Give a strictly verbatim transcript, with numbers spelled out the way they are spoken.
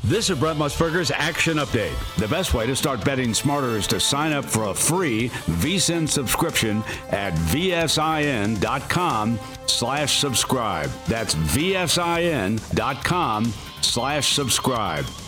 This is Brent Musburger's Action Update. The best way to start betting smarter is to sign up for a free V S I N subscription at V S I N dot com slash subscribe. That's V S I N dot com slash subscribe.